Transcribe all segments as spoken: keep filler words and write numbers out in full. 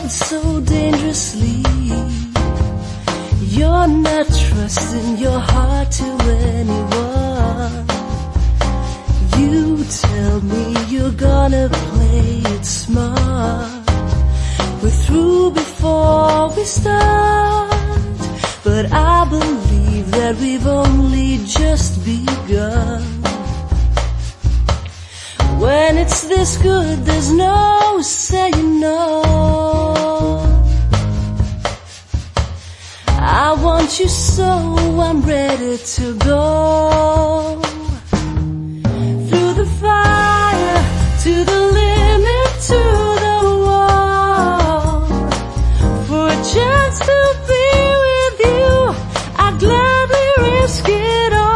loved so dangerously. You're not trusting your heart to anyone. You tell me you're gonna play it smart. We're through before we start, but I believe that we've only just begun. When it's this good, there's no saying no. I want you so I'm ready to go. Through the fire, to the limit, to the wall. For a chance to be with you, I'd gladly risk it all.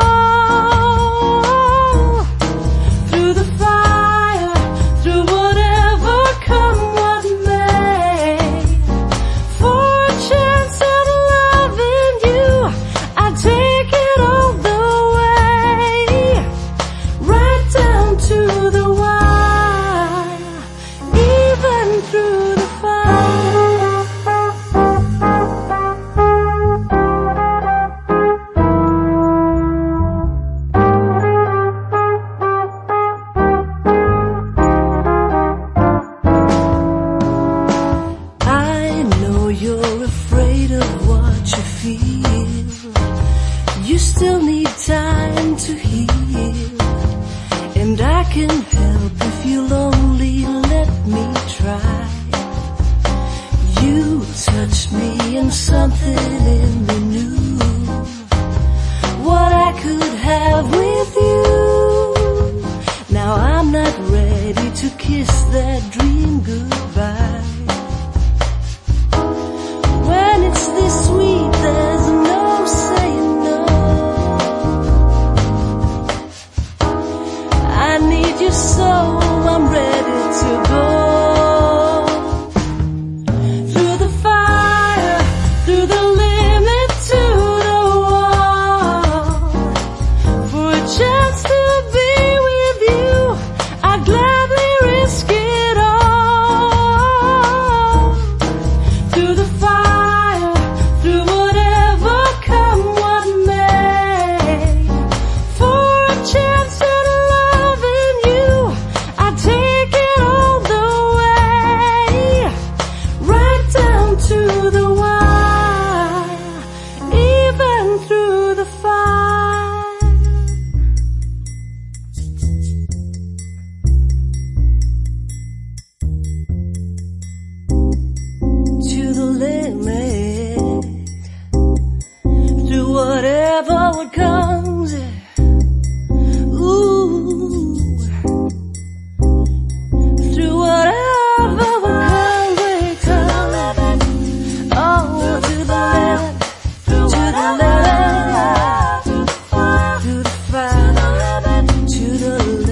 Through the fire, through whatever, come what may. For a chance at loving you, I'd take it all the way. Right down to the wire, even through the fire. I know you're afraid of what you feel. You still need time to heal, and I can help if you'll only let me try. You touch me and something in me new, what I could have with you. Now I'm not ready to kiss that dream goodbye. When it's this sweet, there's no saying no. I need you so I'm ready to go. Through the fire, through the limit, to the wall. For a chance to be with you, I'd gladly risk it all. Through the fire, through whatever, come what may. For a chance at loving you, I'd take it all the way. Right down to the wire, even through the fire. To the limit, through whatever what comes. Ooh, through whatever what comes, we come. Oh, to the limit, to the limit, to the fire, to the limit.